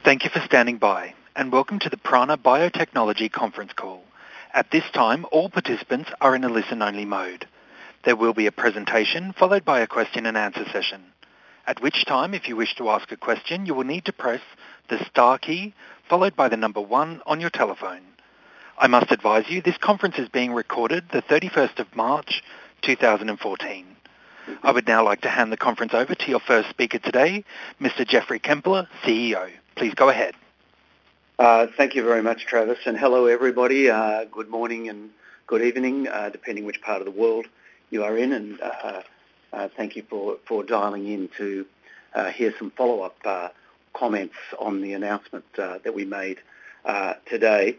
Thank you for standing by, and welcome to the Prana Biotechnology conference call. At this time, all participants are in a listen-only mode. There will be a presentation followed by a question and answer session, at which time, if you wish to ask a question, you will need to press the star key followed by the number 1 on your telephone. I must advise you this conference is being recorded the 31st of March 2014. I would now like to hand the conference over to your first speaker today, Mr. Jeffrey Kempler, CEO. Please go ahead. Thank you very much, Travis, and hello everybody. Good morning and good evening, depending which part of the world you are in, and thank you for dialing in to hear some follow-up comments on the announcement that we made today.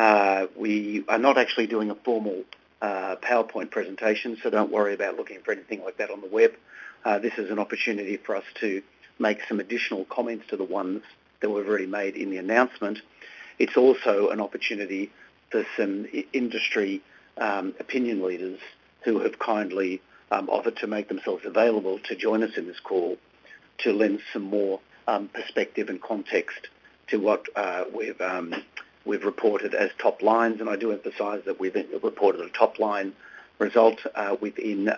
We are not actually doing a formal PowerPoint presentation, so don't worry about looking for anything like that on the web. This is an opportunity for us to make some additional comments to the ones that we've already made in the announcement. It's also an opportunity for some industry opinion leaders who have kindly offered to make themselves available to join us in this call to lend some more perspective and context to what we've reported as top lines. And I do emphasise that we've reported a top line result based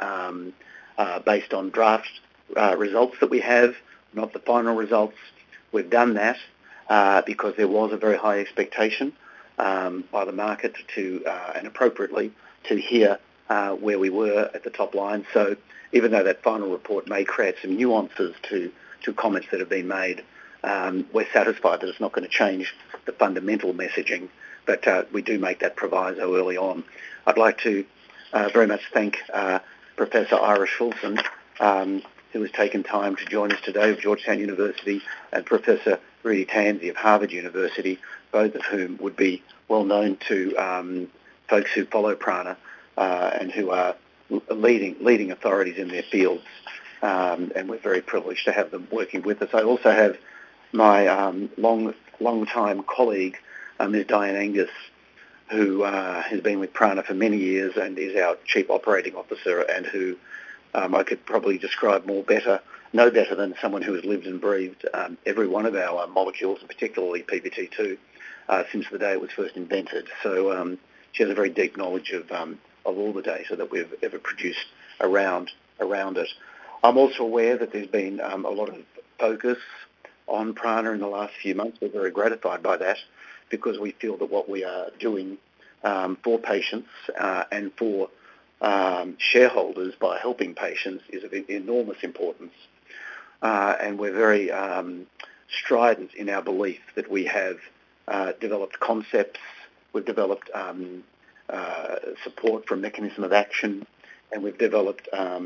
on draft results that we have, not the final results. We've done that because there was a very high expectation by the market and appropriately to hear where we were at the top line. So even though that final report may create some nuances to comments that have been made, we're satisfied that it's not going to change the fundamental messaging, but we do make that proviso early on. I'd like to very much thank Professor Ira Shulson, who has taken time to join us today of Georgetown University, and Professor Rudy Tanzi of Harvard University, both of whom would be well known to folks who follow Prana and who are leading authorities in their fields, and we're very privileged to have them working with us. I also have my long-time colleague, Ms. Diane Angus, who has been with Prana for many years and is our Chief Operating Officer, and who I could probably describe no better than someone who has lived and breathed every one of our molecules, and particularly PBT2, since the day it was first invented. So she has a very deep knowledge of all the data that we've ever produced around it. I'm also aware that there's been a lot of focus on Prana in the last few months. We're very gratified by that because we feel that what we are doing for patients and for shareholders by helping patients is of enormous importance. And we're very strident in our belief that we have developed concepts, we've developed support for a mechanism of action, and we've developed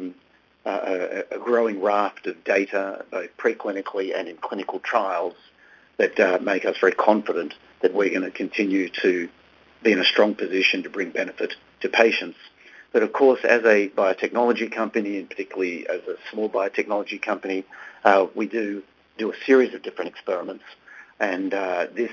a growing raft of data, both preclinically and in clinical trials, that make us very confident that we're going to continue to be in a strong position to bring benefit to patients. But of course, as a biotechnology company, and particularly as a small biotechnology company, we do a series of different experiments. And this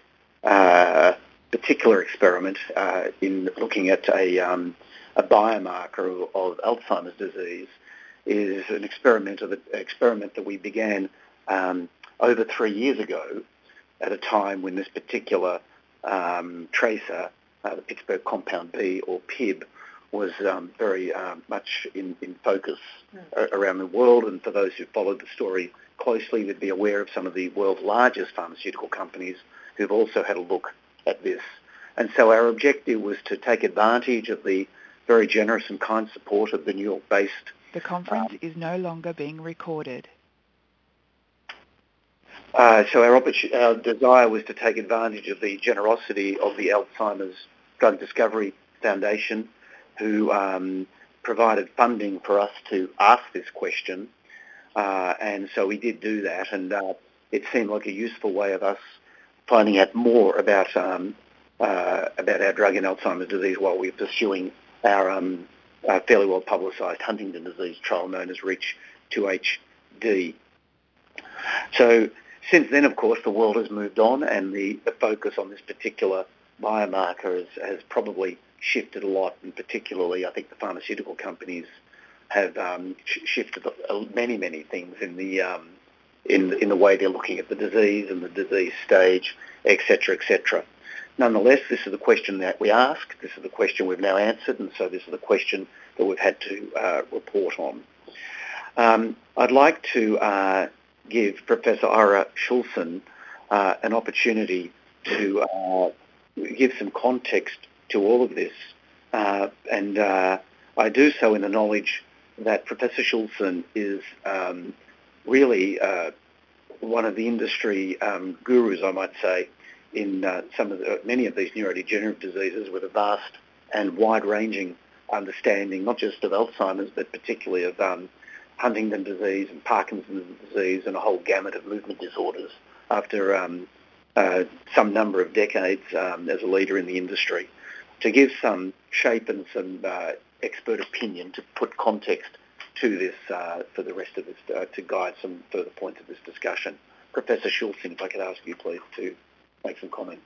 particular experiment in looking at a biomarker of Alzheimer's disease is an experiment that we began over 3 years ago, at a time when this particular tracer, the Pittsburgh Compound B, or PIB, was very much in focus around the world. And for those who followed the story closely, they'd be aware of some of the world's largest pharmaceutical companies who've also had a look at this. And so our objective was to take advantage of the very generous and kind support of the New York-based... The conference is no longer being recorded. So our desire was to take advantage of the generosity of the Alzheimer's Drug Discovery Foundation, who provided funding for us to ask this question. And so we did do that, and it seemed like a useful way of us finding out more about our drug in Alzheimer's disease while we're pursuing our fairly well-publicised Huntington disease trial known as REACH-2HD. So since then, of course, the world has moved on, and the focus on this particular biomarker has probably shifted a lot, and particularly I think the pharmaceutical companies have shifted many things in the in the way they're looking at the disease and the disease stage, etc., etc. Nonetheless, this is the question that we ask, this is the question we've now answered, and so this is the question that we've had to report on. I'd like to give Professor Ira Schulson an opportunity to give some context to all of this, and I do so in the knowledge that Professor Schulson is really one of the industry gurus, I might say, in many of these neurodegenerative diseases with a vast and wide-ranging understanding, not just of Alzheimer's, but particularly of Huntington disease and Parkinson's disease and a whole gamut of movement disorders after some number of decades as a leader in the industry. To give some shape and some expert opinion, to put context to this for the rest of this, to guide some further points of this discussion. Professor Schulson, if I could ask you please to make some comments.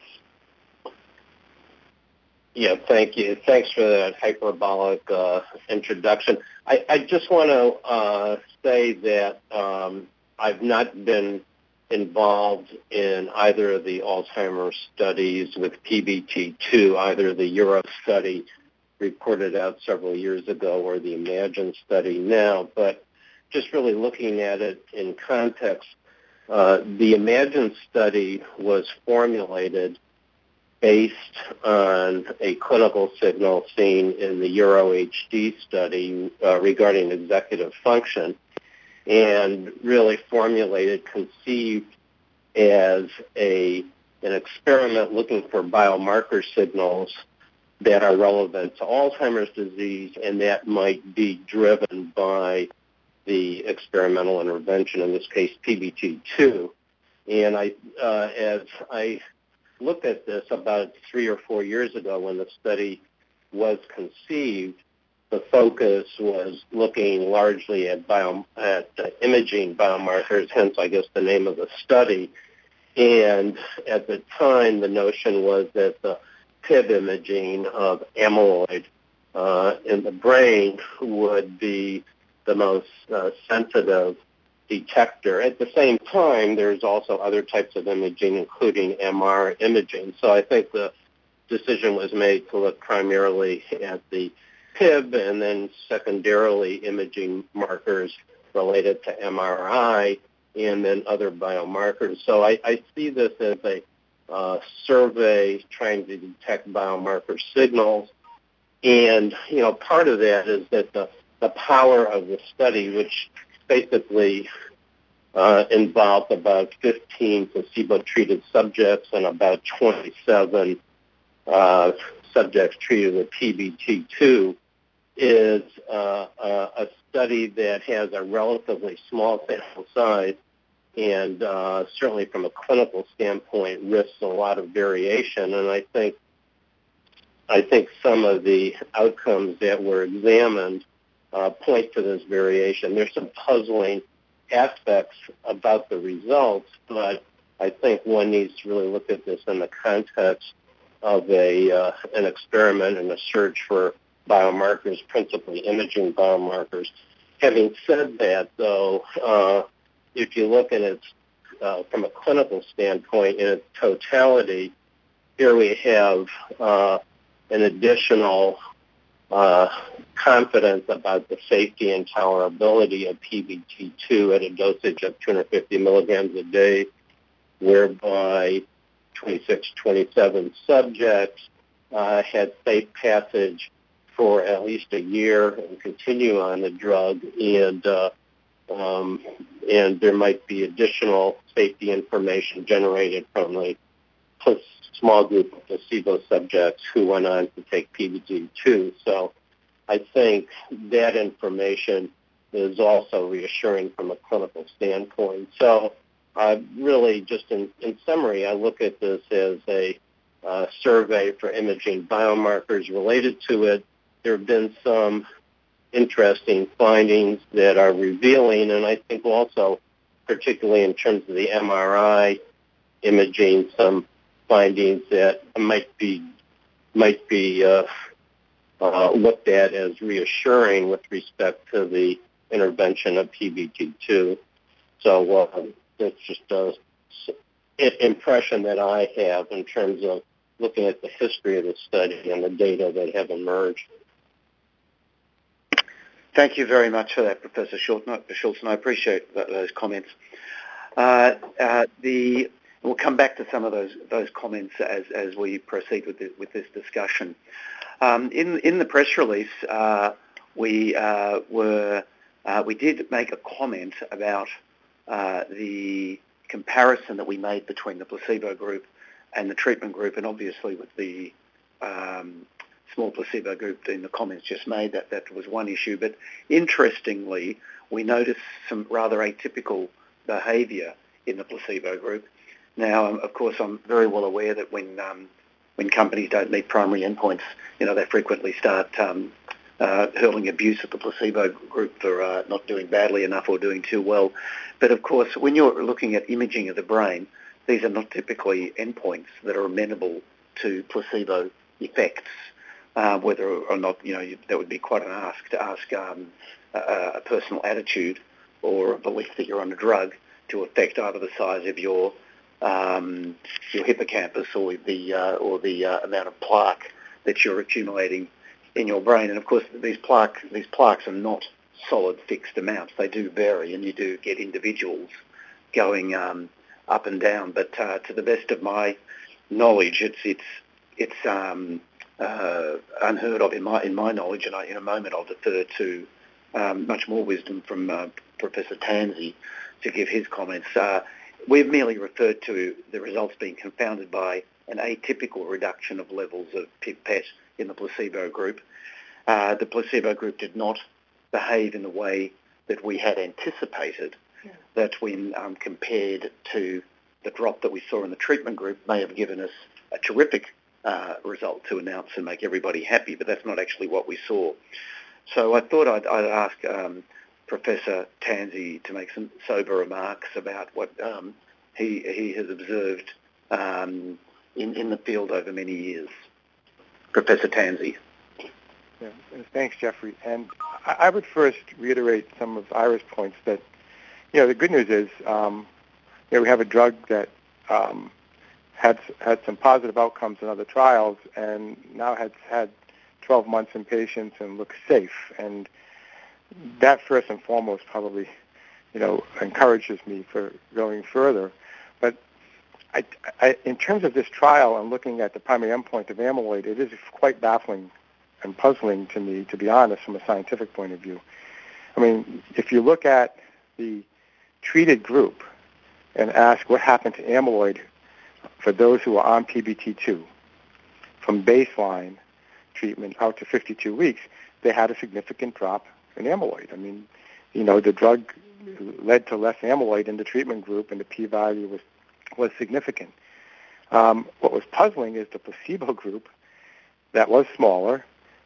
Yeah, thank you. Thanks for that hyperbolic introduction. I just want to say that I've not been involved in either of the Alzheimer's studies with PBT2, either the Euro study reported out several years ago or the Imagine study now, but just really looking at it in context, the Imagine study was formulated based on a clinical signal seen in the Euro HD study regarding executive function, and really formulated, conceived as an experiment looking for biomarker signals that are relevant to Alzheimer's disease and that might be driven by the experimental intervention, in this case PBT2. And as I looked at this about 3 or 4 years ago when the study was conceived, the focus was looking largely at imaging biomarkers, hence I guess the name of the study. And at the time, the notion was that the PIB imaging of amyloid in the brain would be the most sensitive detector. At the same time, there's also other types of imaging, including MR imaging. So I think the decision was made to look primarily at the PIB and then secondarily imaging markers related to MRI and then other biomarkers. So I see this as a survey trying to detect biomarker signals. And, part of that is that the power of the study, which basically involved about 15 placebo-treated subjects and about 27 subjects treated with PBT2, is a study that has a relatively small sample size and certainly from a clinical standpoint risks a lot of variation. And I think some of the outcomes that were examined point to this variation. There's some puzzling aspects about the results, but I think one needs to really look at this in the context of an experiment and a search for biomarkers, principally imaging biomarkers. Having said that, though, if you look at it from a clinical standpoint in its totality, here we have an additional confidence about the safety and tolerability of PBT2 at a dosage of 250 milligrams a day, whereby 27 subjects had safe passage for at least a year and continue on the drug, and there might be additional safety information generated from a small group of placebo subjects who went on to take PBT2. So I think that information is also reassuring from a clinical standpoint. So really, just in summary, I look at this as a survey for imaging biomarkers related to it. There have been some interesting findings that are revealing, and I think also, particularly in terms of the MRI imaging, some findings that might be looked at as reassuring with respect to the intervention of PBT2. So That's just an impression that I have in terms of looking at the history of the study and the data that have emerged. Thank you very much for that, Professor Schultz, and I appreciate those comments. We'll come back to some of those comments as we proceed with this discussion. In the press release, we did make a comment about the comparison that we made between the placebo group and the treatment group, and obviously with the small placebo group in the comments just made, that was one issue. But interestingly, we noticed some rather atypical behaviour in the placebo group. Now, of course, I'm very well aware that when companies don't meet primary endpoints, they frequently start hurling abuse at the placebo group for not doing badly enough or doing too well. But of course, when you're looking at imaging of the brain, these are not typically endpoints that are amenable to placebo effects. Whether or not, that would be quite an ask to ask a personal attitude or a belief that you're on a drug to affect either the size of your hippocampus or the amount of plaque that you're accumulating in your brain. And of course, these plaques are not solid fixed amounts. They do vary, and you do get individuals going up and down. But to the best of my knowledge, it's unheard of in my knowledge, and in a moment I'll defer to much more wisdom from Professor Tansey to give his comments. We've merely referred to the results being confounded by an atypical reduction of levels of PIV-PET in the placebo group. The placebo group did not behave in the way that we had anticipated, that when compared to the drop that we saw in the treatment group may have given us a terrific result to announce and make everybody happy, but that's not actually what we saw. So I thought I'd ask Professor Tansey to make some sober remarks about what he has observed in the field over many years. Professor Tansey. Yeah, thanks, Jeffrey. And I would first reiterate some of Ira's points that, the good news is, we have a drug that had some positive outcomes in other trials and now has had 12 months in patients and looks safe. And that first and foremost probably, encourages me for going further. But I, in terms of this trial and looking at the primary endpoint of amyloid, it is quite baffling and puzzling to me, to be honest, from a scientific point of view. I mean, if you look at the treated group and ask what happened to amyloid for those who are on PBT2 from baseline treatment out to 52 weeks, they had a significant drop in amyloid. I mean, the drug led to less amyloid in the treatment group, and the p-value was significant. What was puzzling is the placebo group that was smaller,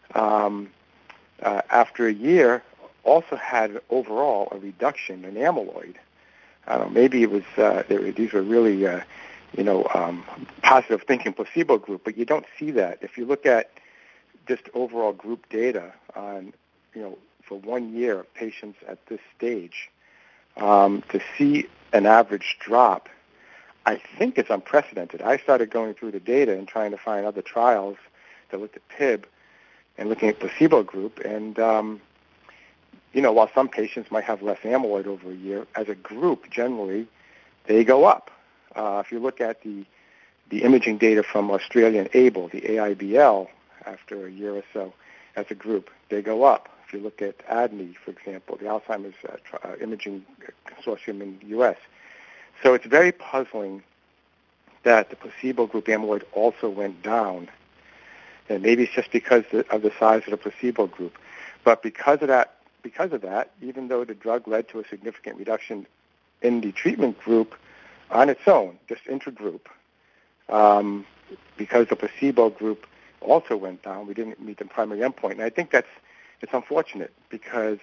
after a year, also had overall a reduction in amyloid. Maybe it was these were really positive thinking placebo group, but you don't see that. If you look at just overall group data on for 1 year of patients at this stage, to see an average drop, I think it's unprecedented. I started going through the data and trying to find other trials that looked at PIB and looking at placebo group, and while some patients might have less amyloid over a year, as a group, generally, they go up. If you look at the imaging data from Australian ABLE, the AIBL, after a year or so, as a group, they go up. If you look at ADNI, for example, the Alzheimer's Imaging Consortium in the U.S. So it's very puzzling that the placebo group amyloid also went down. And maybe it's just because of the size of the placebo group. But because of that, even though the drug led to a significant reduction in the treatment group on its own, just intragroup, because the placebo group also went down, we didn't meet the primary endpoint. And I think it's unfortunate because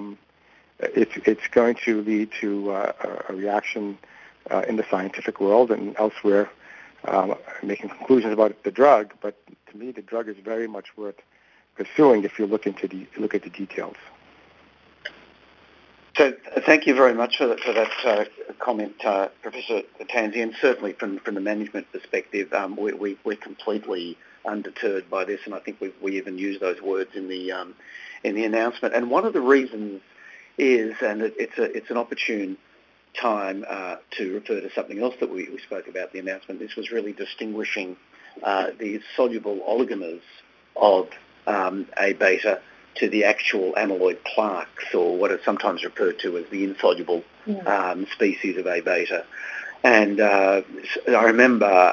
it's going to lead to a reaction in the scientific world and elsewhere, making conclusions about the drug. But to me, the drug is very much worth pursuing if you look at the details. So thank you very much for that comment, Professor Tansey, and certainly from the management perspective, we're completely undeterred by this, and I think we even use those words in the announcement. And one of the reasons is, and it's an opportune time to refer to something else that we spoke about in the announcement. This was really distinguishing the soluble oligomers of A-beta to the actual amyloid plaques, or what is sometimes referred to as the insoluble species of A-beta. And I remember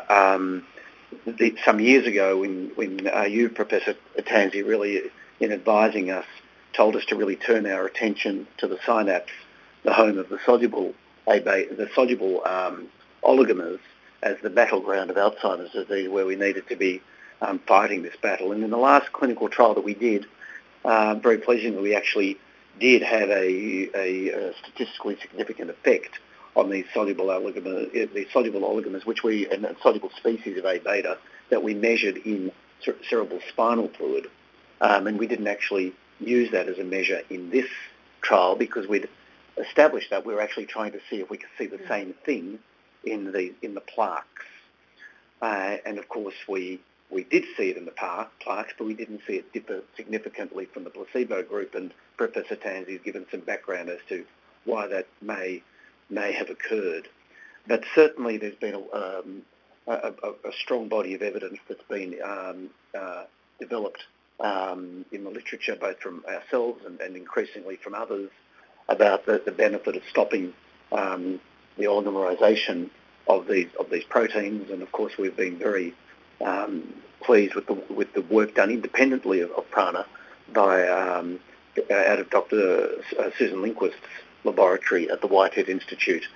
some years ago when you, Professor Tansey, really in advising us, told us to really turn our attention to the synapse, the home of the soluble A-beta, the soluble oligomers, as the battleground of Alzheimer's disease, where we needed to be fighting this battle. And in the last clinical trial that we did, very pleasingly, we actually did have a statistically significant effect on these soluble oligomers, which we, and soluble species of A-beta, that we measured in cerebral spinal fluid. And we didn't actually use that as a measure in this trial because we'd established that we were actually trying to see if we could see the same thing in the plaques. And of course, we did see it in the plaques, but we didn't see it differ significantly from the placebo group. And Professor Tansey has given some background as to why that may have occurred. But certainly there's been a strong body of evidence that's been developed in the literature, both from ourselves and increasingly from others, about the benefit of stopping the oligomerization of these proteins. And of course, we've been very pleased with the work done independently of Prana by out of Dr. Susan Lindquist's laboratory at the Whitehead Institute,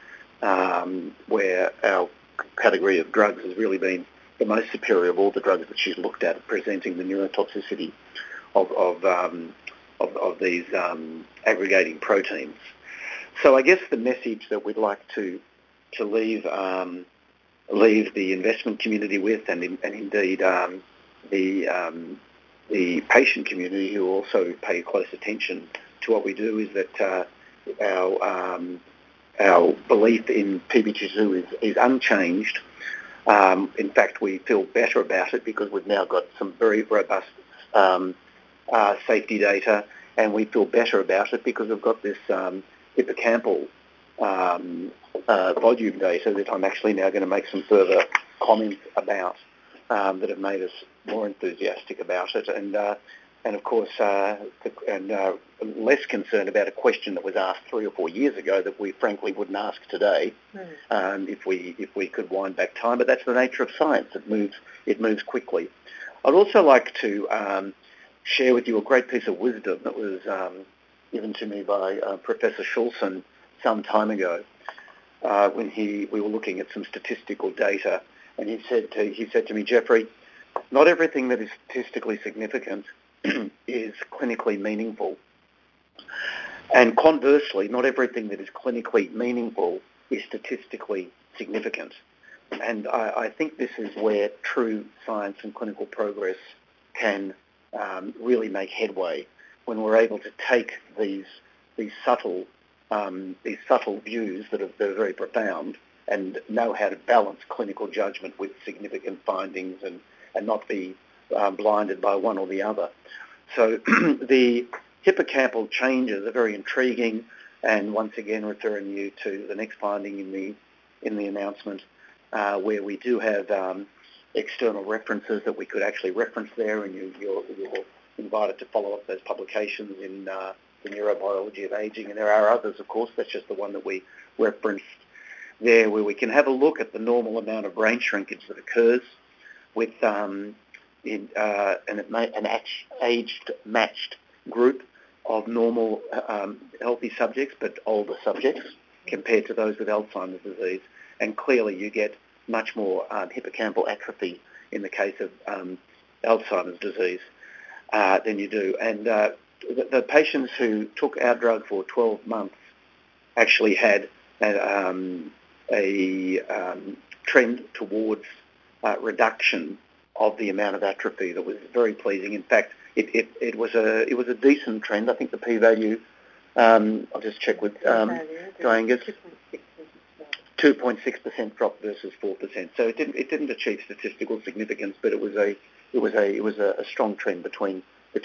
where our category of drugs has really been the most superior of all the drugs that she's looked at presenting the neurotoxicity of these aggregating proteins. So I guess the message that we'd like to leave the investment community with, and indeed the patient community who also pay close attention to what we do, is that our belief in PBT2 is unchanged. In fact, we feel better about it because we've now got some very robust safety data, and we feel better about it because we've got this hippocampal volume data that I'm actually now going to make some further comments about that have made us more enthusiastic about it, and of course, less concerned about a question that was asked 3 or 4 years ago that we frankly wouldn't ask today if we could wind back time. But that's the nature of science; it moves quickly. I'd also like to share with you a great piece of wisdom that was given to me by Professor Schulson some time ago when we were looking at some statistical data, and he said to me, Jeffrey, not everything that is statistically significant is clinically meaningful. And conversely, not everything that is clinically meaningful is statistically significant. And I think this is where true science and clinical progress can really make headway, when we're able to take these subtle views that are very profound and know how to balance clinical judgment with significant findings and not be blinded by one or the other. So the hippocampal changes are very intriguing, and once again referring you to the next finding in the announcement, where we do have external references that we could actually reference there, and you're invited to follow up those publications in the Neurobiology of Aging, and there are others, of course. That's just the one that we referenced there, where we can have a look at the normal amount of brain shrinkage that occurs with an age-matched group of normal healthy subjects, but older subjects, compared to those with Alzheimer's disease. And clearly you get much more hippocampal atrophy in the case of Alzheimer's disease than you do. And the patients who took our drug for 12 months actually had a trend towards reduction of the amount of atrophy that was very pleasing. In fact, it was a decent trend. I think the p-value I'll just check with Diangus. 2.6% drop versus 4%. So it didn't achieve statistical significance, but it was a strong trend between the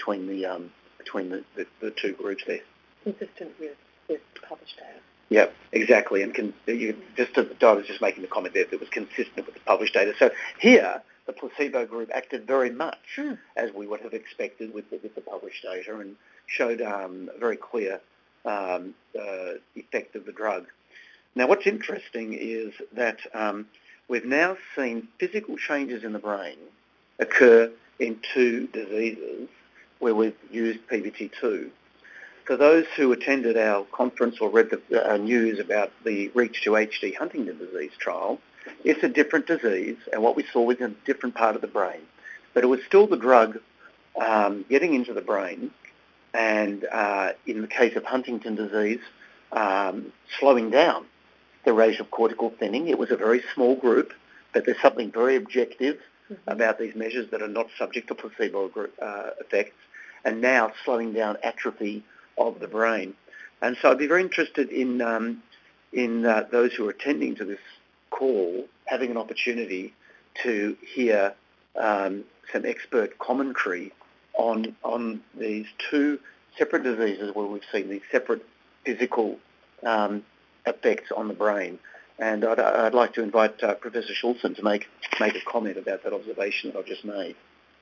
two groups there. Consistent with published data. Yeah, exactly. And I was just making the comment there that it was consistent with the published data. So here, the placebo group acted very much as we would have expected with the published data and showed a very clear effect of the drug. Now, what's interesting is that we've now seen physical changes in the brain occur in two diseases where we've used PBT2. For those who attended our conference or read the news about the REACH2 Huntington disease trial, it's a different disease, and what we saw was a different part of the brain. But it was still the drug getting into the brain, and in the case of Huntington disease, slowing down the rate of cortical thinning. It was a very small group, but there's something very objective about these measures that are not subject to placebo effects, and now slowing down atrophy of the brain. And so I'd be very interested in those who are attending to this call having an opportunity to hear some expert commentary on these two separate diseases where we've seen these separate physical effects on the brain. And I'd like to invite Professor Schulzen to make a comment about that observation that I've just made.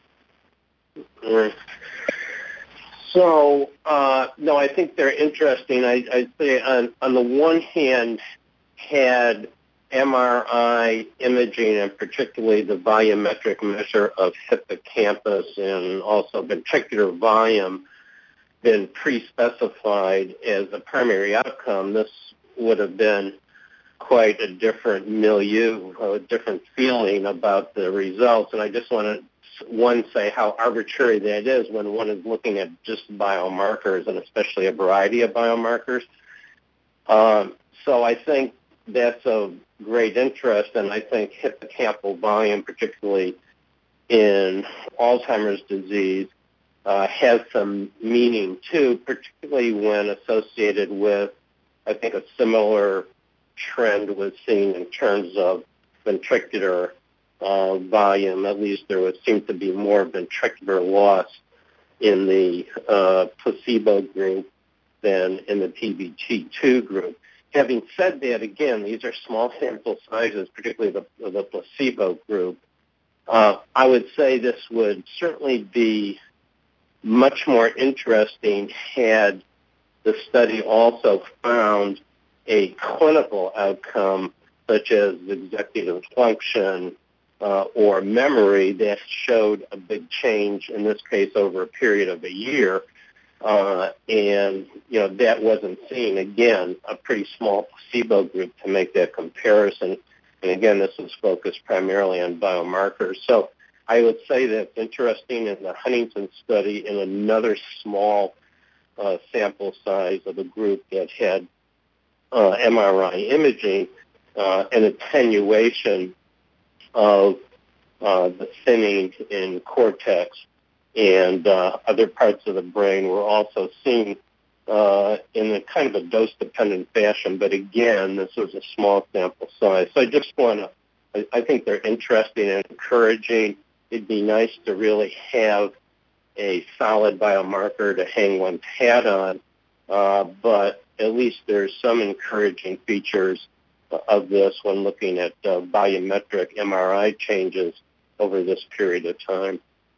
So, no, I think they're interesting. I'd say on the one hand, had MRI imaging and particularly the volumetric measure of hippocampus and also ventricular volume been pre-specified as a primary outcome, this would have been quite a different milieu, a different feeling about the results. And I just want to, say how arbitrary that is when one is looking at just biomarkers, and especially a variety of biomarkers. So I think that's of great interest, and I think hippocampal volume, particularly in Alzheimer's disease, has some meaning too, particularly when associated with, I think, a similar trend was seen in terms of ventricular volume. At least there would seem to be more ventricular loss in the placebo group than in the PBT2 group. Having said that, again, these are small sample sizes, particularly the placebo group. I would say this would certainly be much more interesting had the study also found a clinical outcome such as executive function or memory that showed a big change, in this case over a period of a year. And, that wasn't seen. Again, a pretty small placebo group to make that comparison. And again, this was focused primarily on biomarkers. So I would say that's interesting in the Huntington study in another small sample size of a group that had MRI imaging, an attenuation of the thinning in cortex and other parts of the brain were also seen in a kind of a dose-dependent fashion. But again, this was a small sample size. So I think they're interesting and encouraging. It'd be nice to really have a solid biomarker to hang one's hat on, but at least there's some encouraging features of this when looking at volumetric MRI changes over this period of time.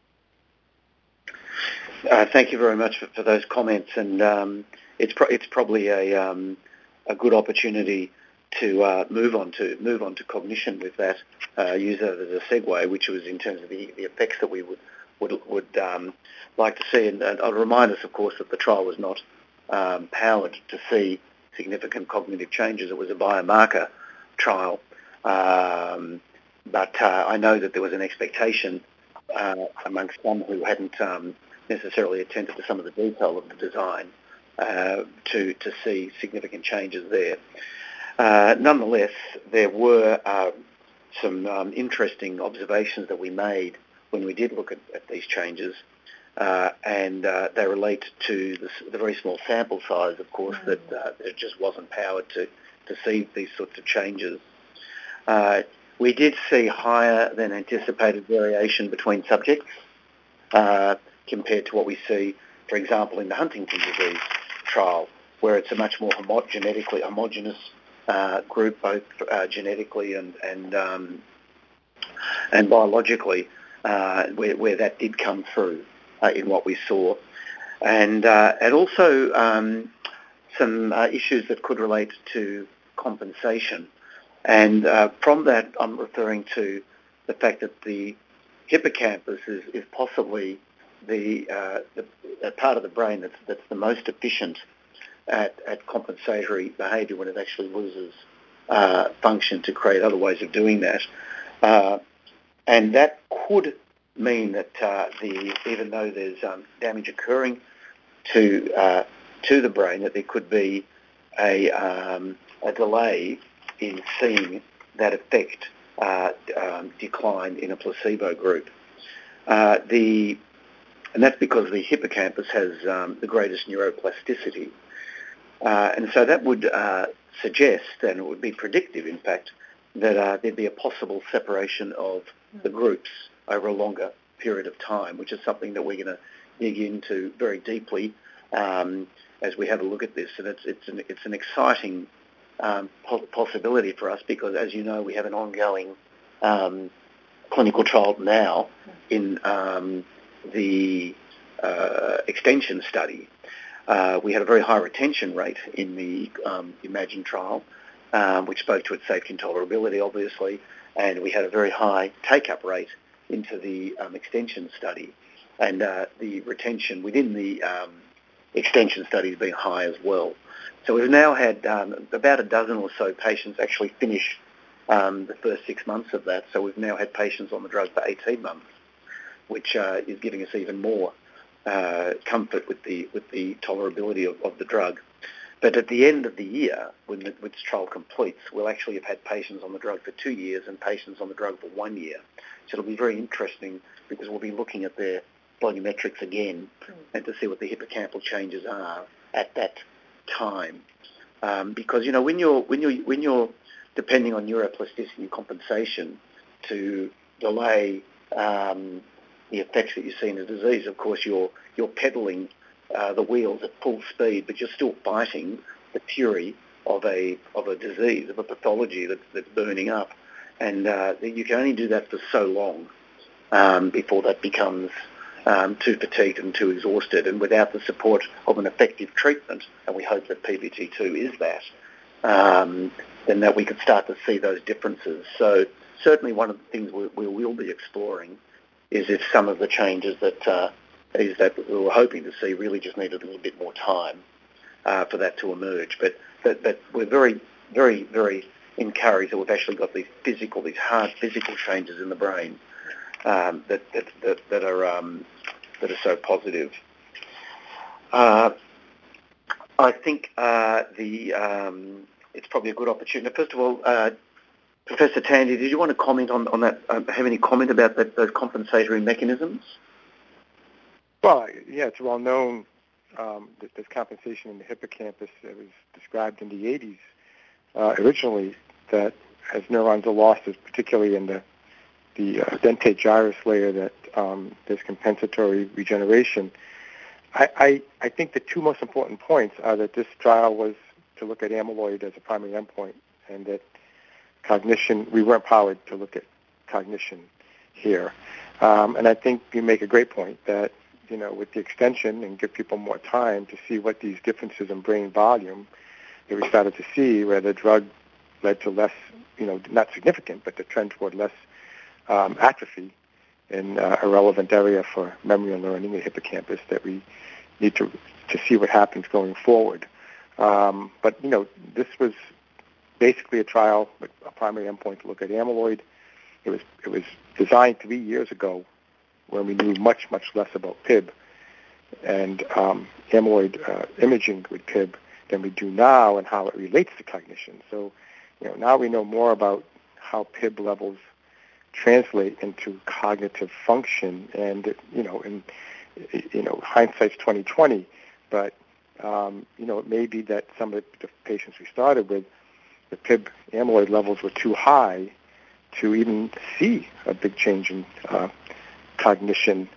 Thank you very much for those comments, and it's probably a good opportunity to move on to cognition with that. Use that as a segue, which was in terms of the effects that we would like to see. And I'll remind us, of course, that the trial was not powered to see significant cognitive changes. It was a biomarker trial, but I know that there was an expectation amongst some who hadn't necessarily attended to some of the detail of the design to see significant changes there. Nonetheless, there were some interesting observations that we made when we did look at these changes. and they relate to the very small sample size, of course, that it just wasn't powered to see these sorts of changes. We did see higher than anticipated variation between subjects compared to what we see, for example, in the Huntington disease trial, where it's a much more genetically homogeneous group, both genetically and biologically, where that did come through in what we saw, and also some issues that could relate to compensation. And from that, I'm referring to the fact that the hippocampus is possibly the part of the brain that's the most efficient at compensatory behaviour when it actually loses function to create other ways of doing that. And that could mean that even though there's damage occurring to the brain, that there could be a delay in seeing that effect decline in a placebo group. And that's because the hippocampus has the greatest neuroplasticity. And so that would suggest, and it would be predictive, in fact, that there'd be a possible separation of the groups over a longer period of time, which is something that we're going to dig into very deeply as we have a look at this. And it's an exciting possibility for us because, as you know, we have an ongoing clinical trial now in the extension study. We had a very high retention rate in the Imagine trial, which spoke to its safety and tolerability, obviously, and we had a very high take-up rate into the extension study. And the retention within the extension study has been high as well. So we've now had about a dozen or so patients actually finish the first 6 months of that. So we've now had patients on the drug for 18 months, which is giving us even more comfort with the tolerability of the drug. But at the end of the year, when this trial completes, we'll actually have had patients on the drug for 2 years and patients on the drug for 1 year. So it'll be very interesting because we'll be looking at their volumetrics again and to see what the hippocampal changes are at that time. Because, you know, when you're depending on neuroplasticity and compensation to delay the effects that you see in the disease, of course, you're pedaling the wheels at full speed, but you're still fighting the fury of a disease, of a pathology that's burning up. And you can only do that for so long before that becomes too fatigued and too exhausted. And without the support of an effective treatment, and we hope that PBT2 is that, then that we could start to see those differences. So certainly one of the things we will be exploring is if some of the changes that we were hoping to see really just needed a little bit more time for that to emerge. But we're very, very, very encouraged that we've actually got these hard physical changes in the brain that are so positive. I think it's probably a good opportunity. First of all, Professor Tandy, did you want to comment on that? Have any comment about those compensatory mechanisms? Well, yeah, it's well known that there's compensation in the hippocampus that was described in the 80s originally, that as neurons are lost, particularly in the dentate gyrus layer, that there's compensatory regeneration. I think the two most important points are that this trial was to look at amyloid as a primary endpoint, and that cognition, we weren't powered to look at cognition here. And I think you make a great point that, you know, with the extension and give people more time to see what these differences in brain volume that we started to see, where the drug led to less, you know, not significant, but the trend toward less atrophy in a relevant area for memory and learning, the hippocampus, that we need to see what happens going forward. But, you know, this was basically a trial with a primary endpoint to look at amyloid. It was designed 3 years ago when we knew much, much less about PIB and amyloid imaging with PIB than we do now and how it relates to cognition. So, you know, now we know more about how PIB levels translate into cognitive function, and, you know, in hindsight's 20/20, but it may be that some of the patients we started with, the PIB amyloid levels were too high to even see a big change in cognition.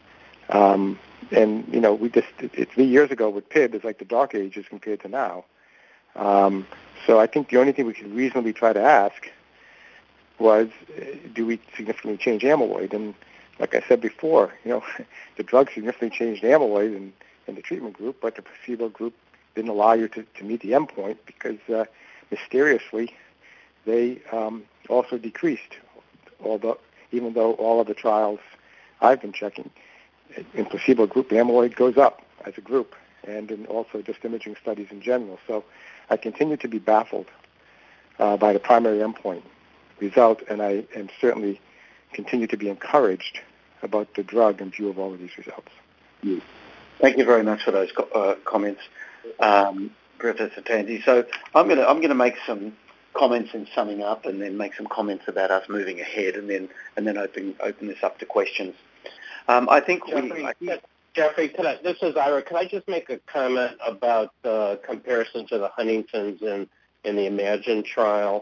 We just 3 years ago with PIB is like the dark ages compared to now. So I think the only thing we could reasonably try to ask was, do we significantly change amyloid? And like I said before, the drug significantly changed amyloid in the treatment group, but the placebo group didn't allow you to meet the endpoint because mysteriously they also decreased, even though all of the trials I've been checking, in placebo group, the amyloid goes up as a group, and in also just imaging studies in general. So I continue to be baffled by the primary endpoint result, and I am certainly continue to be encouraged about the drug in view of all of these results. Thank you very much for those comments, Professor Tansey. So I'm going to make some comments in summing up, and then make some comments about us moving ahead, and then open this up to questions. I think Jeffrey, this is Ira. Could I just make a comment about the comparison to the Huntington's in the Imagine trial?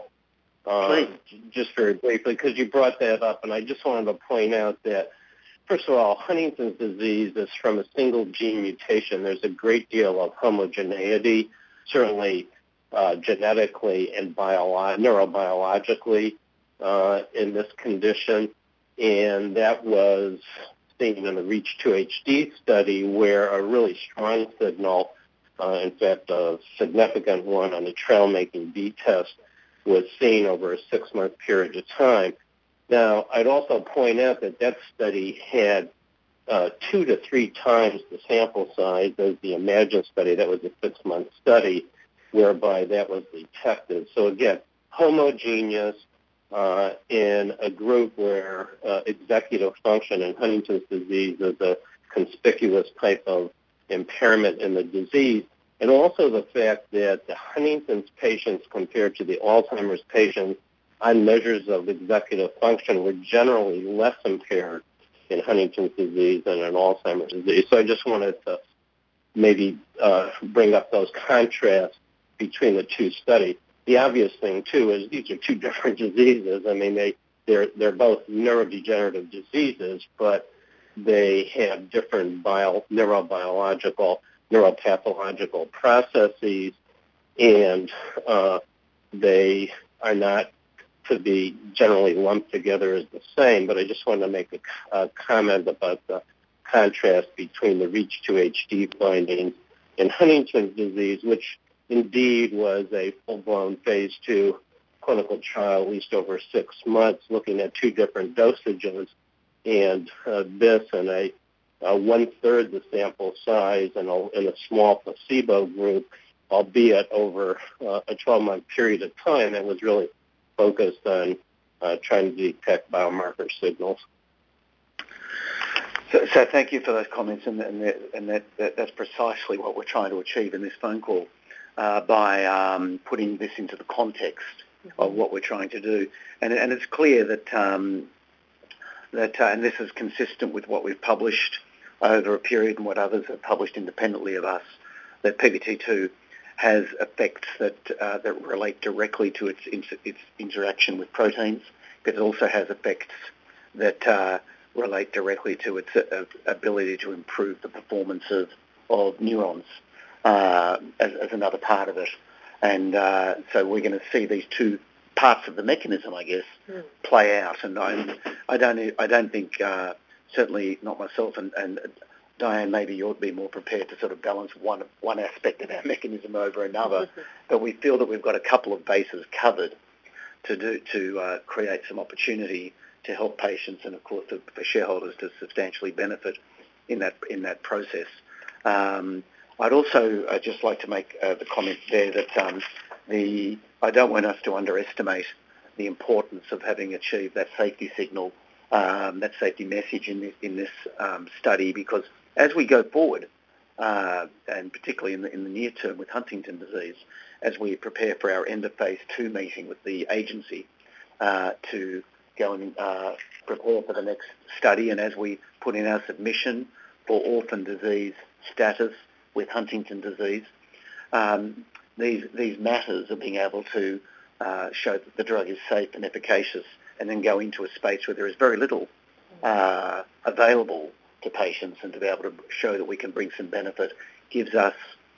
Just very briefly, because you brought that up, and I just wanted to point out that, first of all, Huntington's disease is from a single gene mutation. There's a great deal of homogeneity, certainly genetically and neurobiologically in this condition, and that was seen in the REACH-2-HD study, where a really strong signal, in fact a significant one on the trail-making B test, was seen over a 6-month period of time. Now, I'd also point out that study had 2 to 3 times the sample size as the Imagine study. That was a 6-month study whereby that was detected. So again, homogeneous in a group where executive function in Huntington's disease is a conspicuous type of impairment in the disease, and also the fact that the Huntington's patients compared to the Alzheimer's patients on measures of executive function were generally less impaired in Huntington's disease than in Alzheimer's disease. So I just wanted to maybe bring up those contrasts between the two studies. The obvious thing, too, is these are 2 different diseases. I mean, they're both neurodegenerative diseases, but they have different neuropathological processes, and they are not to be generally lumped together as the same. But I just wanted to make a comment about the contrast between the REACH-2-HD findings in Huntington's disease, which indeed was a full-blown phase 2 clinical trial, at least over 6 months, looking at 2 different dosages, and this in a 1/3 the sample size in a small placebo group, albeit over a 12-month period of time that was really focused on trying to detect biomarker signals. So thank you for those comments, and that's precisely what we're trying to achieve in this phone call by putting this into the context of what we're trying to do. And it's clear that and this is consistent with what we've published over a period and what others have published independently of us, that PBT2 has effects that relate directly to its interaction with proteins, but it also has effects that relate directly to its ability to improve the performance of neurons as another part of it. And so we're going to see these 2 parts of the mechanism, I guess, play out. And I don't think, certainly not myself, and Diane, maybe you would be more prepared to sort of balance one aspect of our mechanism over another, but we feel that we've got a couple of bases covered to create some opportunity to help patients, and of course for shareholders to substantially benefit in that process. I'd also just like to make the comment there that I don't want us to underestimate the importance of having achieved that safety signal, that safety message in this study, because as we go forward, and particularly in the near term with Huntington disease, as we prepare for our end of phase 2 meeting with the agency to go and prepare for the next study, and as we put in our submission for orphan disease status with Huntington disease. These matters of being able to show that the drug is safe and efficacious and then go into a space where there is very little available to patients, and to be able to show that we can bring some benefit gives us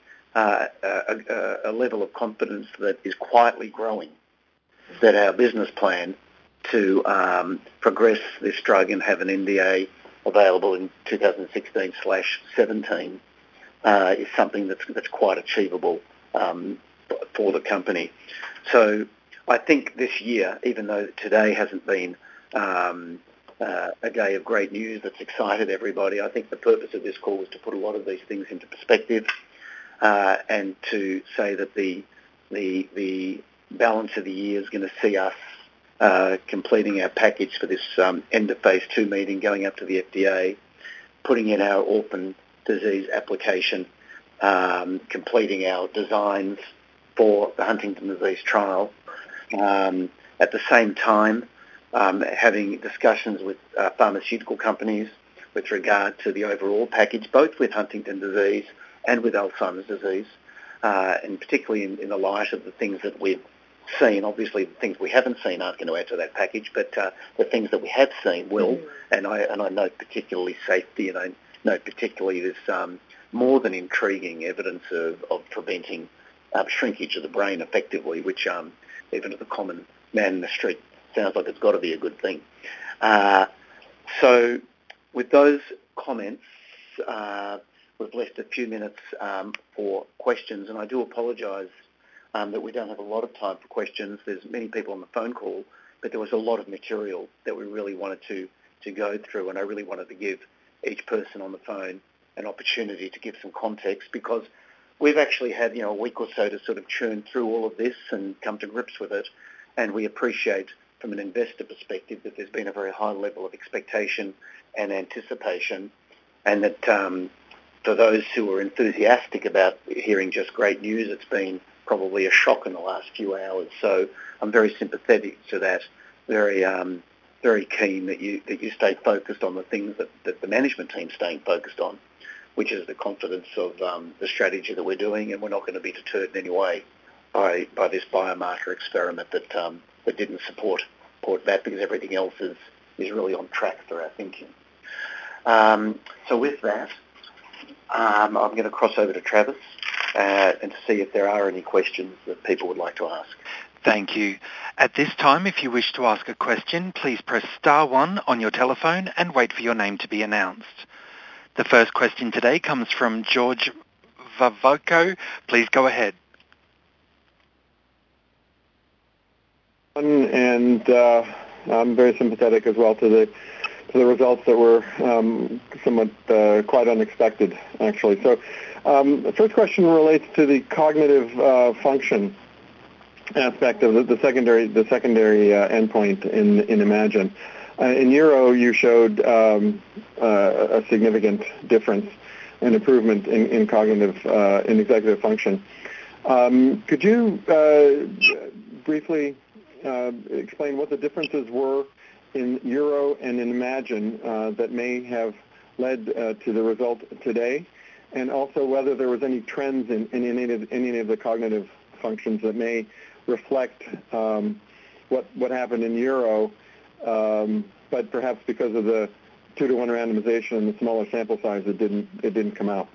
a level of confidence that is quietly growing, that our business plan to progress this drug and have an NDA available in 2016/17 is something that's quite achievable for the company. So I think this year, even though today hasn't been a day of great news that's excited everybody, I think the purpose of this call was to put a lot of these things into perspective and to say that the balance of the year is going to see us completing our package for this end of phase 2 meeting, going up to the FDA, putting in our orphan disease application, completing our designs for the Huntington disease trial. At the same time, having discussions with pharmaceutical companies with regard to the overall package, both with Huntington disease and with Alzheimer's disease, and particularly in the light of the things that we've seen. Obviously, the things we haven't seen aren't going to add to that package, but the things that we have seen will. And I note particularly safety, and I note particularly this more than intriguing evidence of preventing shrinkage of the brain effectively, which even to the common man in the street sounds like it's got to be a good thing. So with those comments, we've left a few minutes for questions, and I do apologise that we don't have a lot of time for questions. There's many people on the phone call, but there was a lot of material that we really wanted to go through, and I really wanted to give each person on the phone an opportunity to give some context, because we've actually had a week or so to sort of churn through all of this and come to grips with it, and we appreciate from an investor perspective that there's been a very high level of expectation and anticipation, and that for those who are enthusiastic about hearing just great news, it's been probably a shock in the last few hours. So I'm very sympathetic to that, very keen that you stay focused on the things that the management team's staying focused on, which is the confidence of the strategy that we're doing, and we're not going to be deterred in any way by this biomarker experiment that didn't support that, because everything else is really on track for our thinking. So with that, I'm going to cross over to Travis and to see if there are any questions that people would like to ask. Thank you. At this time, if you wish to ask a question, please press star 1 on your telephone and wait for your name to be announced. The first question today comes from George Vavoko. Please go ahead. And I'm very sympathetic as well to the results that were somewhat quite unexpected, actually. So the first question relates to the cognitive function aspect of the secondary endpoint in Imagine. In Neuro, you showed a significant difference and improvement in cognitive in executive function. Could you briefly explain what the differences were in Neuro and in Imagine that may have led to the result today, and also whether there was any trends in any of the cognitive functions that may reflect what happened in Neuro, but perhaps because of the 2-to-1 randomization and the smaller sample size, it didn't come out.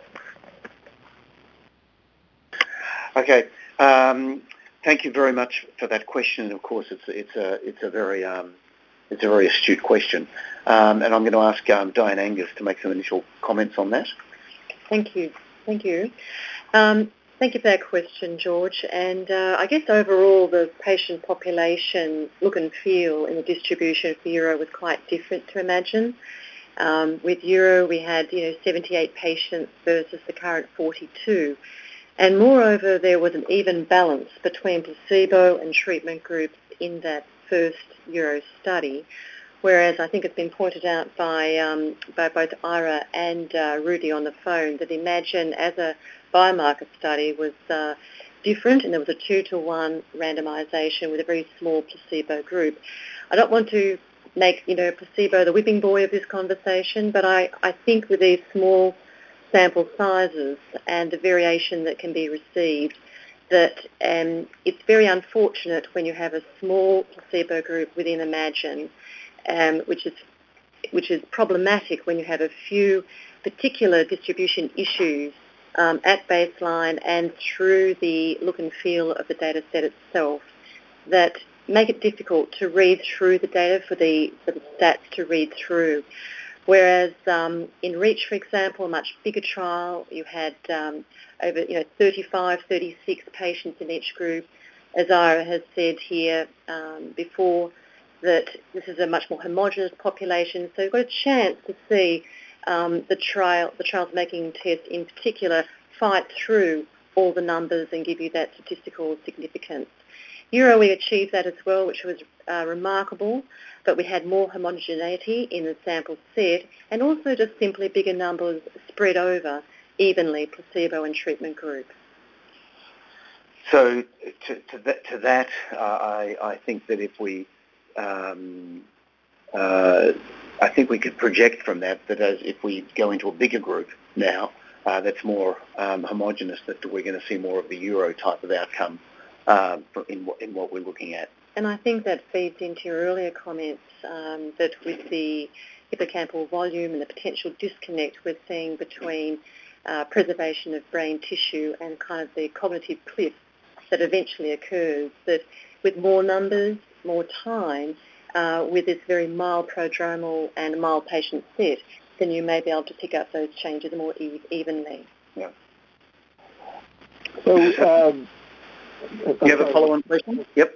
Okay. Thank you very much for that question. And of course, it's a very astute question. And I'm going to ask Diane Angus to make some initial comments on that. Thank you. Thank you for that question, George. And I guess overall the patient population look and feel in the distribution of Neuro was quite different to Imagine. With Neuro, we had 78 patients versus the current 42. And moreover, there was an even balance between placebo and treatment groups in that first Neuro study, whereas I think it's been pointed out by both Ira and Rudy on the phone that Imagine as a biomarker study was different, and there was a 2-to-1 randomization with a very small placebo group. I don't want to make, placebo the whipping boy of this conversation, but I think with these small sample sizes and the variation that can be received, that it's very unfortunate when you have a small placebo group within Imagine, which is problematic when you have a few particular distribution issues at baseline and through the look and feel of the data set itself that make it difficult to read through the data for the stats to read through. Whereas in REACH, for example, a much bigger trial, you had over 35, 36 patients in each group. As Ira has said here before, that this is a much more homogeneous population, so you've got a chance to see the trials making test in particular fight through all the numbers and give you that statistical significance. Euro, we achieved that as well, which was remarkable, but we had more homogeneity in the sample set and also just simply bigger numbers spread over evenly, placebo and treatment group. So to that, I think that if we I think we could project from that as if we go into a bigger group now that's more homogenous, that we're going to see more of the Euro type of outcome in what we're looking at. And I think that feeds into your earlier comments that with the hippocampal volume and the potential disconnect we're seeing between preservation of brain tissue and kind of the cognitive cliff that eventually occurs, that with more numbers, more time, with this very mild prodromal and mild patient set, then you may be able to pick up those changes more evenly. Yeah. So, you have a follow-on question? Yep.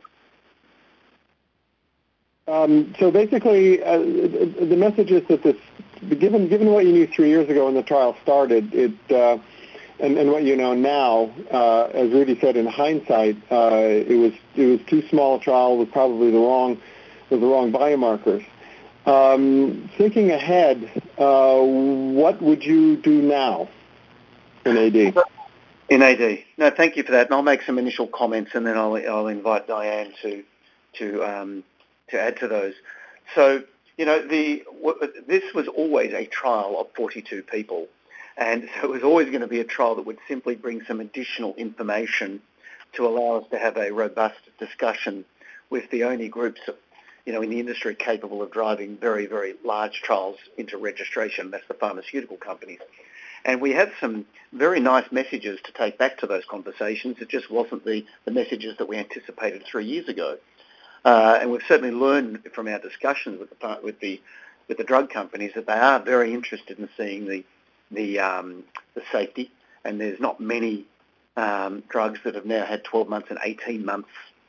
So basically, the message is that given what you knew 3 years ago when the trial started, and what you know now, as Rudy said, in hindsight, it was too small a trial with probably the wrong biomarkers. Thinking ahead, what would you do now in AD? In AD. No, thank you for that. And I'll make some initial comments, and then I'll invite Diane to add to those. So, this was always a trial of 42 people. And so it was always going to be a trial that would simply bring some additional information to allow us to have a robust discussion with the only groups, in the industry capable of driving very, very large trials into registration. That's the pharmaceutical companies. And we had some very nice messages to take back to those conversations. It just wasn't the messages that we anticipated 3 years ago. And we've certainly learned from our discussions with the drug companies that they are very interested in seeing the safety, and there's not many drugs that have now had 12 months and 18 months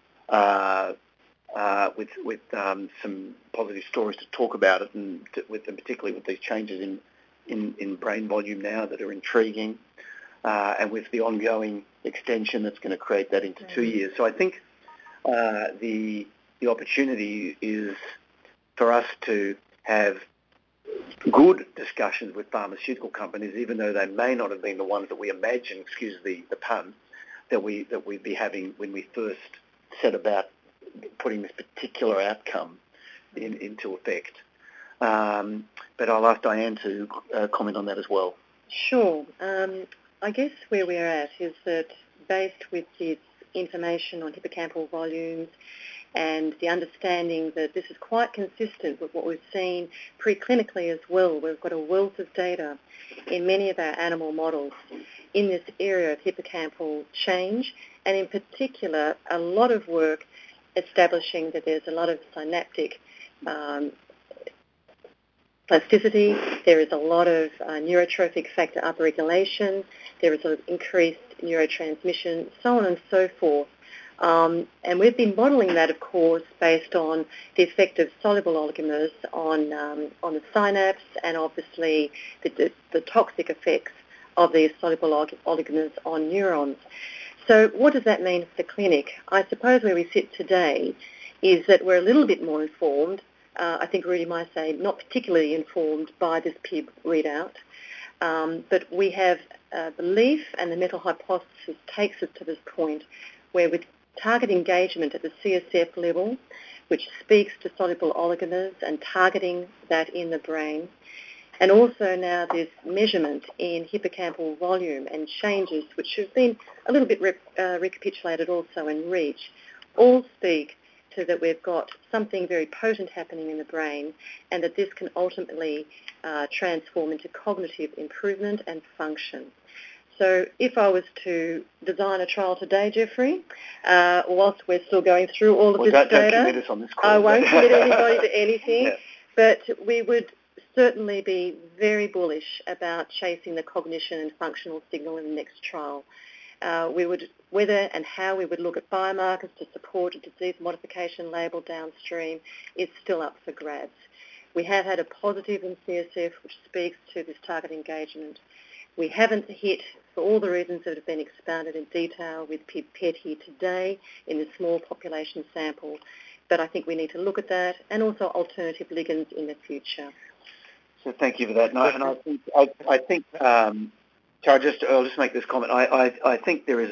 with some positive stories to talk about it, and particularly with these changes in brain volume now that are intriguing, and with the ongoing extension that's going to create that into 2 years. So I think the opportunity is for us to have good discussions with pharmaceutical companies, even though they may not have been the ones that we imagined, excuse the pun, that we'd be having when we first set about putting this particular outcome into effect. But I'll ask Diane to comment on that as well. Sure. I guess where we're at is that based with this information on hippocampal volumes and the understanding that this is quite consistent with what we've seen preclinically as well. We've got a wealth of data in many of our animal models in this area of hippocampal change, and in particular a lot of work establishing that there's a lot of synaptic plasticity, there is a lot of neurotrophic factor upregulation, there is an increased neurotransmission, so on and so forth. And we've been modelling that, of course, based on the effect of soluble oligomers on the synapse, and obviously the toxic effects of these soluble oligomers on neurons. So what does that mean for the clinic? I suppose where we sit today is that we're a little bit more informed. I think Rudy might say not particularly informed by this PIB readout, but we have belief, and the mental hypothesis takes us to this point where with target engagement at the CSF level, which speaks to soluble oligomers and targeting that in the brain. And also now there's measurement in hippocampal volume and changes, which have been a little bit recapitulated also in REACH, all speak to that we've got something very potent happening in the brain, and that this can ultimately transform into cognitive improvement and function. So if I was to design a trial today, Jeffrey, whilst we're still going through all of this data, don't commit us on this call. I won't commit anybody to anything, Yeah. but we would certainly be very bullish about chasing the cognition and functional signal in the next trial. We would, whether and how we would look at biomarkers to support a disease modification label downstream is still up for grabs. We have had a positive in CSF which speaks to this target engagement. We haven't hit, for all the reasons that have been expounded in detail with PET here today in the small population sample, but I think we need to look at that and also alternative ligands in the future. So thank you for that. And I think so I'll just make this comment. I think there's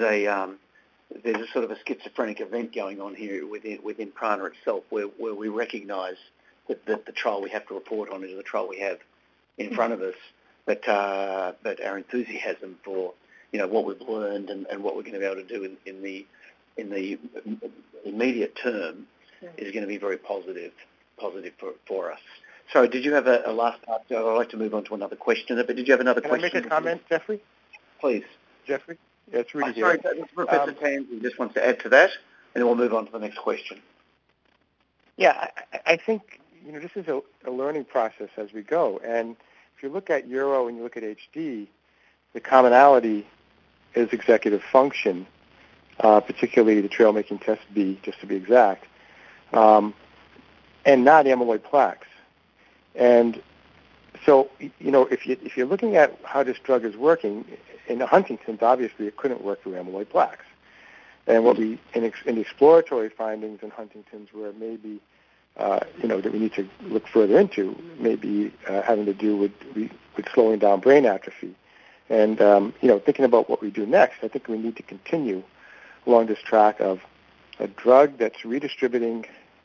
a sort of a schizophrenic event going on here within Prana itself, where we recognise that the trial we have to report on is the trial we have in front of us, but our enthusiasm for what we've learned and what we're going to be able to do in the immediate term is going to be very positive for us. So did you have a last part? I'd like to move on to another question, but did you have another question? Can I make a comment, Jeffrey? Please. Jeffrey? Yeah, it's Rudy here. Sorry, Professor Tansey just wants to add to that, and then we'll move on to the next question. Yeah, I think this is a learning process as we go. And if you look at Euro and you look at HD, the commonality is executive function, particularly the trail-making test B, just to be exact, and not amyloid plaques. And so, if you're looking at how this drug is working, in Huntington's, obviously it couldn't work through amyloid plaques. And what in exploratory findings in Huntington's where maybe, that we need to look further into, maybe having to do with slowing down brain atrophy. And, thinking about what we do next, I think we need to continue along this track of a drug that's redistributing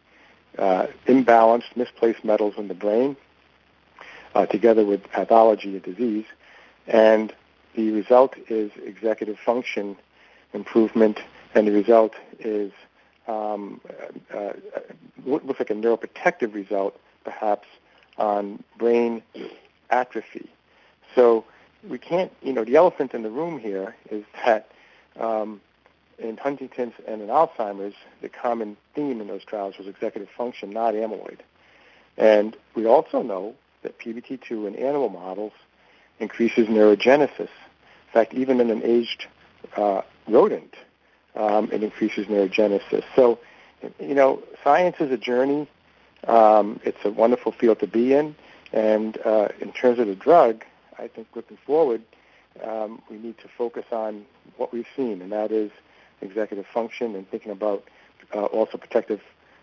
imbalanced, misplaced metals in the brain, together with pathology of disease, and the result is executive function improvement, and the result is what looks like a neuroprotective result, perhaps, on brain atrophy. So we can't, the elephant in the room here is that in Huntington's and in Alzheimer's, the common theme in those trials was executive function, not amyloid. And we also know that PBT2 in animal models increases neurogenesis. In fact, even in an aged rodent, it increases neurogenesis. So, science is a journey. It's a wonderful field to be in. And in terms of the drug, I think looking forward, we need to focus on what we've seen, and that is executive function and thinking about also protective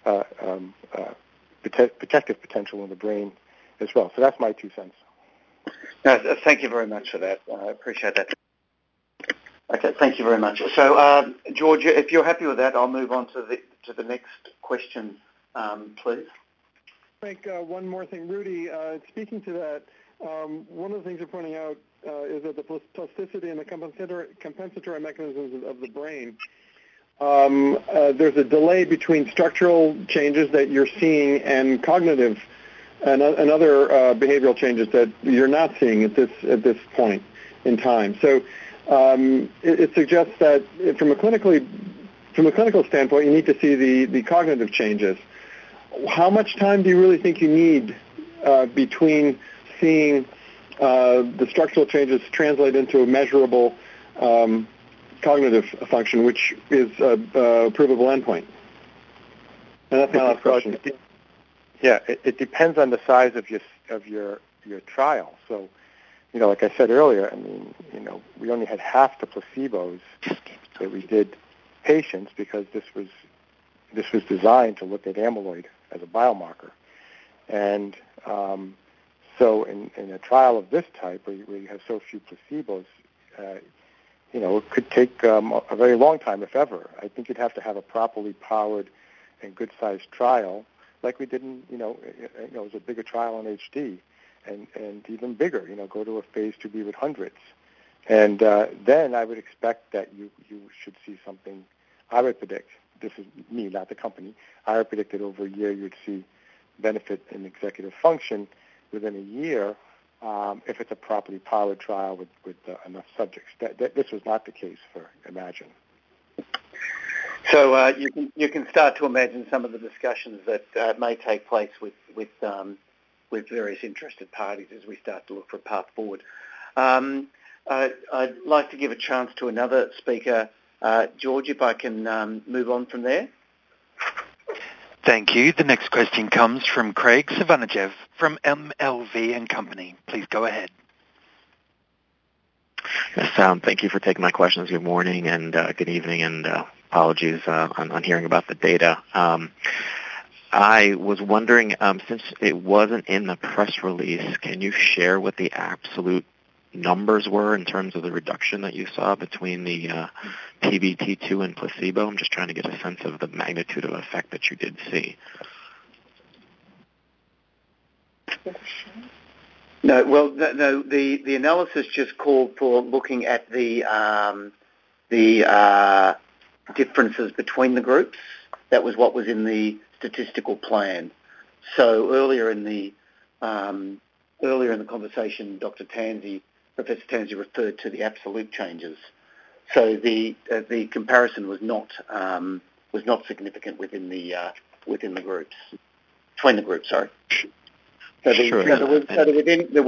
potential in the brain as well. So that's my 2 cents. No, thank you very much for that. I appreciate that. Okay, thank you very much. So, George, if you're happy with that, I'll move on to the next question, please. Make one more thing, Rudy. Speaking to that, one of the things you're pointing out is that the plasticity and the compensatory mechanisms of the brain. There's a delay between structural changes that you're seeing and cognitive and other behavioral changes that you're not seeing at this point in time. So it suggests that from a clinical standpoint, you need to see the cognitive changes. How much time do you really think you need between seeing the structural changes translate into a measurable cognitive function, which is a provable endpoint? And that's my last question. Yeah, it depends on the size of your trial. So, like I said earlier, I mean, we only had half the placebos that we did patients because this was designed to look at amyloid as a biomarker. And so in a trial of this type, where you have so few placebos, it could take a very long time, if ever. I think you'd have to have a properly powered and good-sized trial, like we did in, it was a bigger trial in HD, and even bigger, go to a phase 2B with hundreds. And then I would expect that you should see something. I would predict, this is me, not the company, I would predict that over a year you'd see benefit in executive function within a year if it's a properly powered trial with enough subjects. This was not the case for Imagine. So you can start to imagine some of the discussions that may take place with various interested parties as we start to look for a path forward. I'd like to give a chance to another speaker. George, if I can move on from there. Thank you. The next question comes from Craig Savanajev from MLV and Company. Please go ahead. Yes, thank you for taking my questions. Good morning and good evening, and apologies on hearing about the data. I was wondering, since it wasn't in the press release, can you share what the absolute numbers were in terms of the reduction that you saw between the PBT2 and placebo? I'm just trying to get a sense of the magnitude of effect that you did see. No, well, no. The analysis just called for looking at the differences between the groups. That was what was in the statistical plan. So earlier in the conversation, Professor Tansey referred to the absolute changes. So the comparison was not significant within the groups, between the groups. Sorry. So the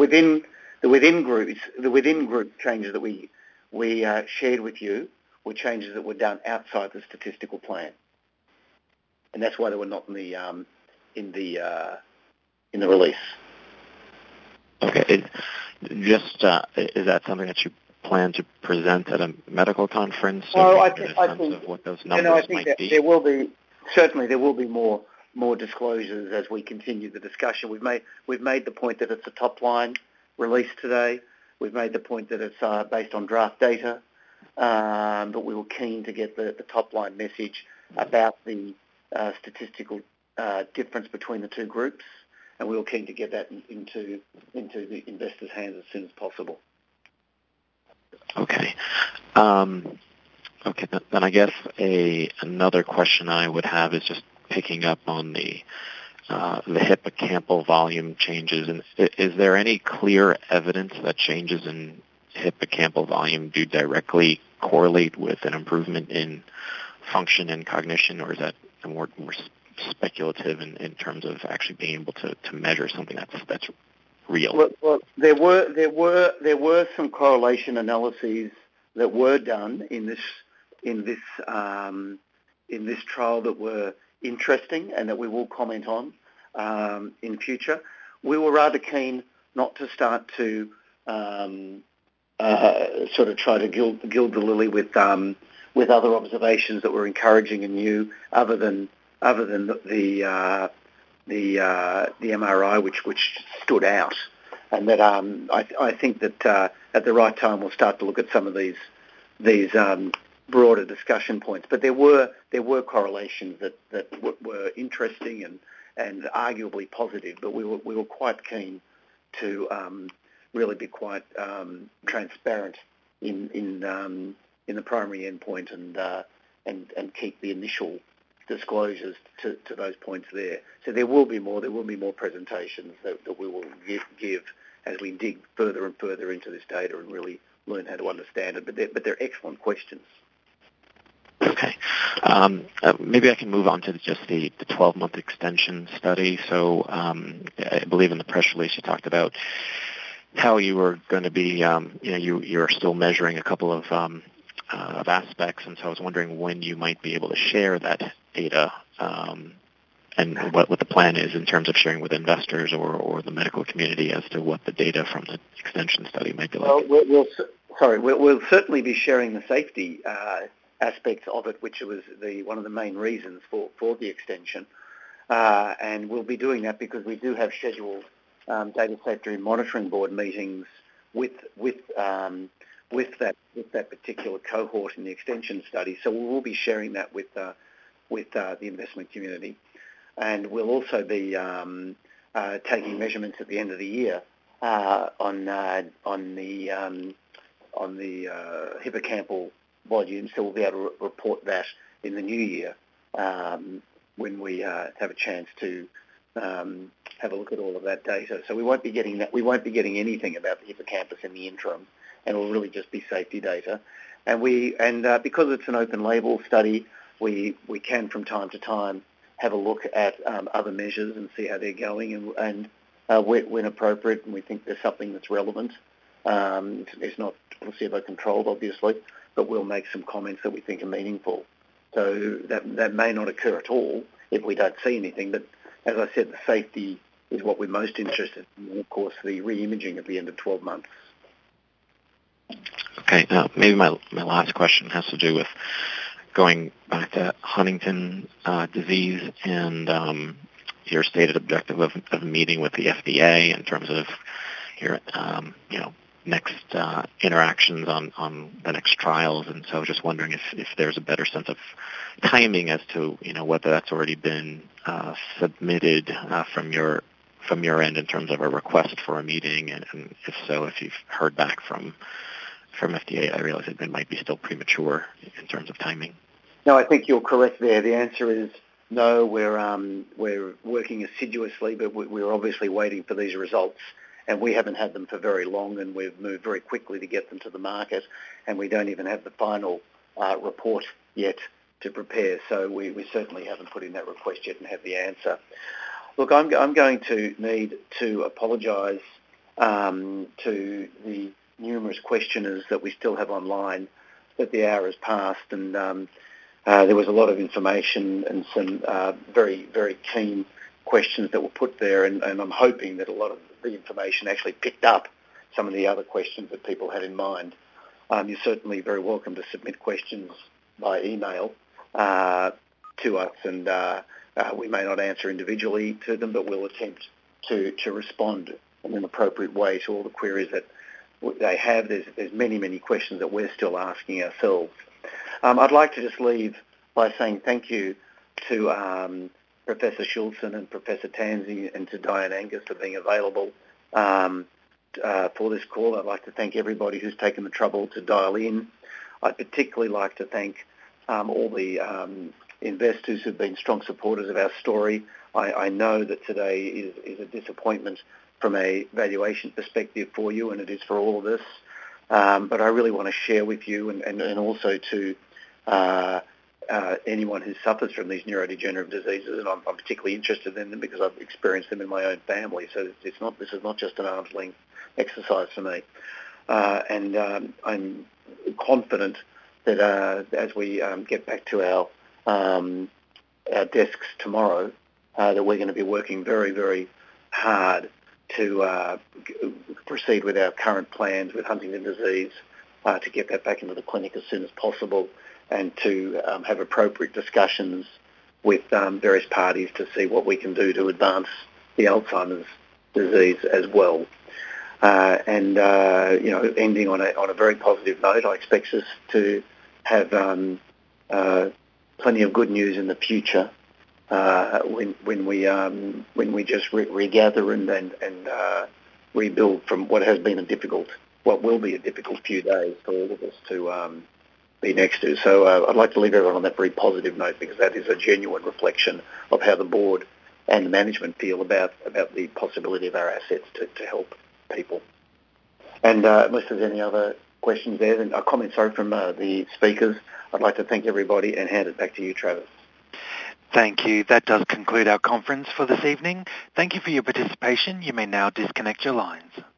within group changes that we shared with you were changes that were done outside the statistical plan, and that's why they were not in the release. Okay. Is that something that you plan to present at a medical conference? Well, I think of what those numbers might be. There will be more disclosures as we continue the discussion. We've made the point that it's a top line release today. We've made the point that it's based on draft data, but we were keen to get the top line message about the statistical difference between the two groups, and we were keen to get that into the investors' hands as soon as possible. Okay. Okay. Then I guess another question I would have is just picking up on the hippocampal volume changes. And is there any clear evidence that changes in hippocampal volume do directly correlate with an improvement in function and cognition, or is that more speculative in terms of actually being able to measure something that's real? Well, there were some correlation analyses that were done in this trial that were interesting and that we will comment on in future. We were rather keen not to start to sort of try to gild the lily with other observations that were encouraging and new, other than the MRI, which stood out, and that I think that at the right time we'll start to look at some of these broader discussion points. But there were correlations that were interesting and arguably positive. But we were quite keen to really be quite transparent in the primary endpoint and keep the initial disclosures to those points there. So there will be more presentations that we will give as we dig further and further into this data and really learn how to understand it. But they're excellent questions. Okay. Maybe I can move on to just the 12-month extension study. So I believe in the press release you talked about how you were going to be, you're still measuring a couple of aspects, and so I was wondering when you might be able to share that data and what the plan is in terms of sharing with investors or the medical community as to what the data from the extension study might be like. Well, we'll certainly be sharing the safety aspects of it, which was one of the main reasons for the extension, and we'll be doing that because we do have scheduled data safety monitoring board meetings with that particular cohort in the extension study. So we will be sharing that with with the investment community. And we'll also be taking measurements at the end of the year on the hippocampal volume, so we'll be able to report that in the new year when we have a chance to have a look at all of that data. So we won't be getting that. We won't be getting anything about the hippocampus in the interim, and it will really just be safety data. And because it's an open label study, we can from time to time have a look at other measures and see how they're going, and when appropriate, and we think there's something that's relevant. It's not placebo-controlled, obviously, but we'll make some comments that we think are meaningful. So that may not occur at all if we don't see anything, but as I said, the safety is what we're most interested in, and of course the re-imaging at the end of 12 months. Okay, maybe my last question has to do with going back to Huntington disease and your stated objective of meeting with the FDA in terms of your next interactions on the next trials. And so just wondering if there's a better sense of timing as to whether that's already been submitted from your end in terms of a request for a meeting, and if so, if you've heard back from FDA. I realize it might be still premature in terms of timing. No, I think you're correct there. The answer is no. We're working assiduously, but we're obviously waiting for these results, and we haven't had them for very long, and we've moved very quickly to get them to the market, and we don't even have the final report yet to prepare. So we certainly haven't put in that request yet and have the answer. Look, I'm going to need to apologise to the numerous questioners that we still have online, that the hour has passed, and there was a lot of information and some very, very keen questions that were put there, and I'm hoping that a lot of the information actually picked up some of the other questions that people had in mind. You're certainly very welcome to submit questions by email to us, and we may not answer individually to them, but we'll attempt to respond in an appropriate way to all the queries that they have. There's many, many questions that we're still asking ourselves. I'd like to just leave by saying thank you to Professor Shulson and Professor Tansey and to Diane Angus for being available for this call. I'd like to thank everybody who's taken the trouble to dial in. I'd particularly like to thank all the investors who've been strong supporters of our story. I know that today is a disappointment from a valuation perspective for you, and it is for all of us. But I really want to share with you and also to anyone who suffers from these neurodegenerative diseases, and I'm particularly interested in them because I've experienced them in my own family. So this is not just an arm's length exercise for me. And I'm confident that as we get back to our desks tomorrow, that we're going to be working very, very hard to proceed with our current plans with Huntington disease, to get that back into the clinic as soon as possible, and to have appropriate discussions with various parties to see what we can do to advance the Alzheimer's disease as well. And ending on a very positive note, I expect us to have plenty of good news in the future when we just regather and rebuild from what will be a difficult few days for all of us to be next to. So I'd like to leave everyone on that very positive note, because that is a genuine reflection of how the board and the management feel about the possibility of our assets to help people. And unless there's any other questions there, then comments from the speakers, I'd like to thank everybody and hand it back to you, Travis. Thank you. That does conclude our conference for this evening. Thank you for your participation. You may now disconnect your lines.